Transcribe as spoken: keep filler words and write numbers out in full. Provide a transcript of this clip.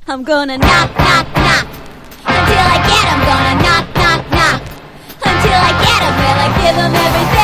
I'm gonna knock, knock, knock. Until I get 'em, gonna knock, knock, knock. Until I get 'em, will I give 'em everything?